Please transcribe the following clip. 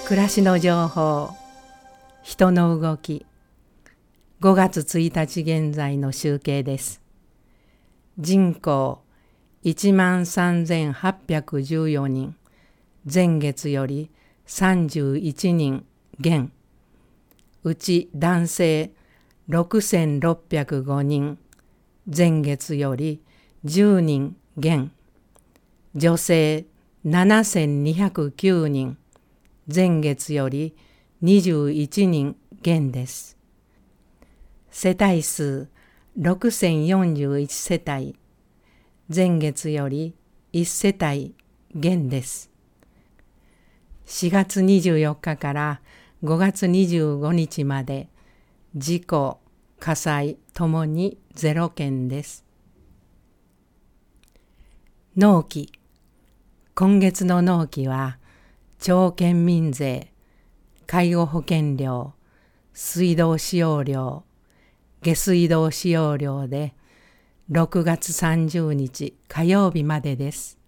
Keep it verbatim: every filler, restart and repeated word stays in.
暮らしの情報、人の動き、ごがつついたち現在の集計です。人口いちまんさんぜんはっぴゃくじゅうよにん、前月よりさんじゅういちにん減、うち男性ろくせんろっぴゃくごにん、前月よりじゅうにん減、女性ななせんにひゃくきゅうにん、前月よりにじゅういちにん減です。世帯数ろくせんよんじゅういち世帯、前月よりいち世帯減です。しがつにじゅうよっかからごがつにじゅうごにちまで、事故、火災ともにゼロけんです。納期。今月の納期は、町県民税、介護保険料、水道使用料、下水道使用料で、ろくがつさんじゅうにち火曜日までです。